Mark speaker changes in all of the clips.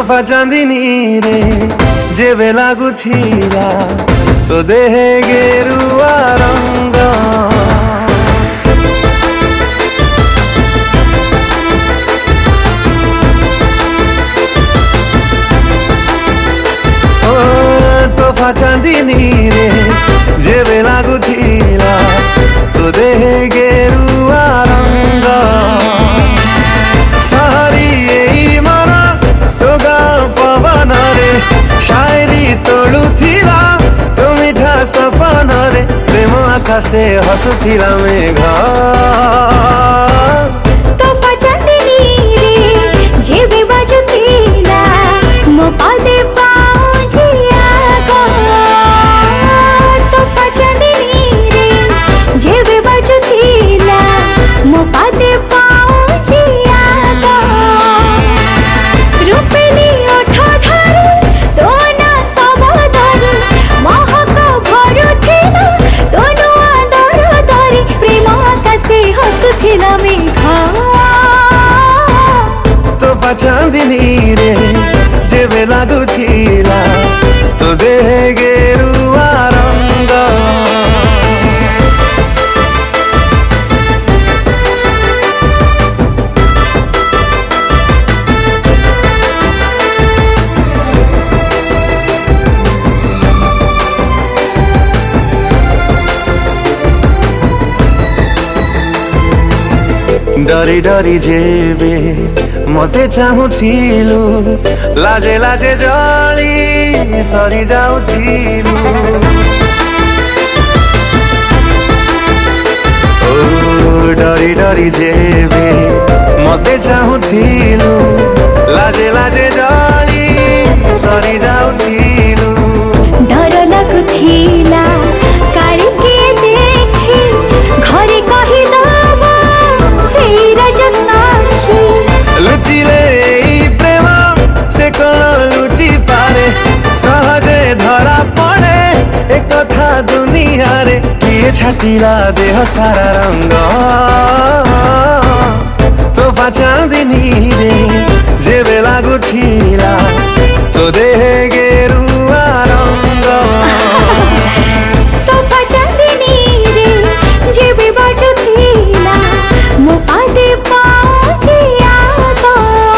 Speaker 1: तोहफा चांदनी रे जेबे लागुथिला तो देहे गेरुआ रंग तोहफा चांदनी रे जेबे लागुथिला तो देहे गेरुआ रंग सहरी एई मन तो गाँ पवन रे शायरी तोड़ुथिला तो मिठा सपन रे प्रेम आकाशे हसुथिला मेघ
Speaker 2: तोहफा चांदनी रे जेबे बाजुथिला मो पादे पाउजिया गो तोहफा चांदनी रे जेबे बाजुथिला मो पादे पाउजिया गो रूपेली ओठ धरी तो ना सब धरी महक भरुथिला तो नुआ दर धरी प्रेम आकाशे हसुथिला मेघ
Speaker 1: तोहफा चांदनी रे जेबे लागुथिला तो देहे गेरुआ रंग डरी डरी जेबे मते चाहुथिलु लाजे लाजे जली सरी जाउथिलु ओ डरी डरी जेबे मते चाहुथिलु लाजे लाजे जली सरी जाउथिलु
Speaker 2: डर लागुथिला कारी के देखी घरे कहि दबा हे राज साखी
Speaker 1: लुचिले प्रेम से कौन लुचि पारे सहजे धरा पड़े एक कथा दुनिया रे किए छाटिला देह सारा रंग तोहफा चांदनी रे जेबे लागुथिला तो देहे गेरुआ रंग
Speaker 2: तोहफा चांदनी रे जेबे बाजुथिला मो पादे पाउजिया गो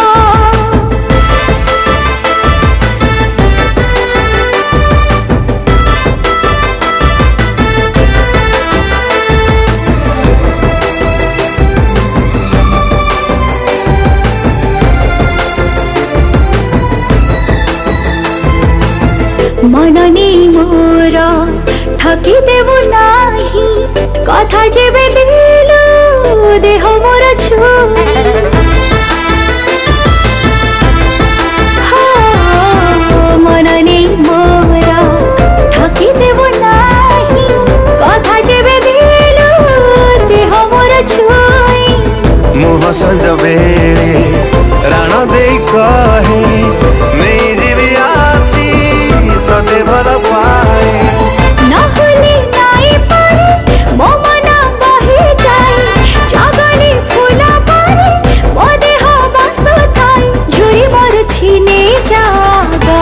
Speaker 2: मननी मोर ठकी देबु नाही कथा जेबे दिलु देह मोर छुई मननी मोर ठकी देबु नाही कथा जेबे दिलु देह मोर छुई
Speaker 1: मुह संज बेले राण दे कहे नहीं जीवी आसी तोते भल पाए
Speaker 2: नहुली नाई पारे मो मना बही जाए जागली फूला पारे मो देह बास थाई झुरी मोर छीने जागा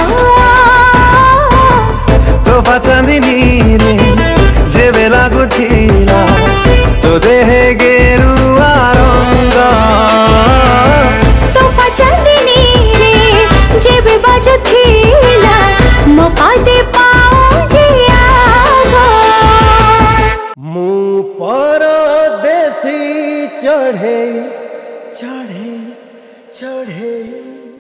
Speaker 1: तोहफा चांदनी रे जेबे लागुथिला तो देहे गेरुआ रंग
Speaker 2: तोहफा चांदनी रे जेबे बाजुथिला मो पादे पाउजिया गो
Speaker 1: मु परदेसी चढ़े चढ़े चढ़े